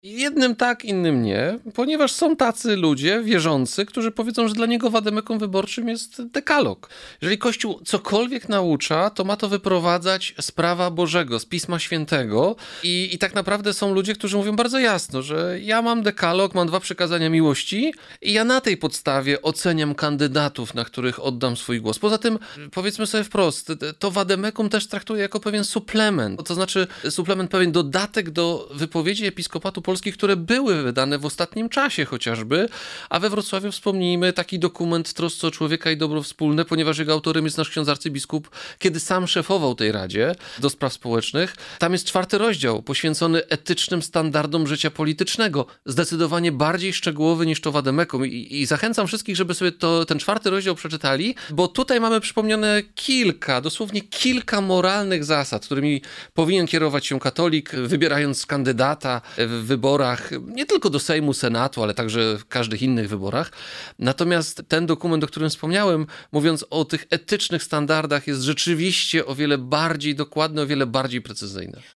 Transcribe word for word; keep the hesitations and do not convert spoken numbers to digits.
Jednym tak, innym nie, ponieważ są tacy ludzie wierzący, którzy powiedzą, że dla niego wademekum wyborczym jest dekalog. Jeżeli Kościół cokolwiek naucza, to ma to wyprowadzać z prawa Bożego, z Pisma Świętego i, i tak naprawdę są ludzie, którzy mówią bardzo jasno, że ja mam dekalog, mam dwa przykazania miłości i ja na tej podstawie oceniam kandydatów, na których oddam swój głos. Poza tym, powiedzmy sobie wprost, to wademekum też traktuję jako pewien suplement, to znaczy suplement, pewien dodatek do wypowiedzi Episkopatu Polski, które były wydane w ostatnim czasie chociażby, a we Wrocławiu wspomnijmy taki dokument Trosce o człowieka i dobro wspólne, ponieważ jego autorem jest nasz ksiądz arcybiskup, kiedy sam szefował tej Radzie do Spraw Społecznych. Tam jest czwarty rozdział poświęcony etycznym standardom życia politycznego, zdecydowanie bardziej szczegółowy niż to wademekum i, i zachęcam wszystkich, żeby sobie to, ten czwarty rozdział przeczytali, bo tutaj mamy przypomniane kilka, dosłownie kilka moralnych zasad, którymi powinien kierować się katolik, wybierając kandydata w wyborach, nie tylko do Sejmu, Senatu, ale także w każdych innych wyborach. Natomiast ten dokument, o którym wspomniałem, mówiąc o tych etycznych standardach, jest rzeczywiście o wiele bardziej dokładny, o wiele bardziej precyzyjny.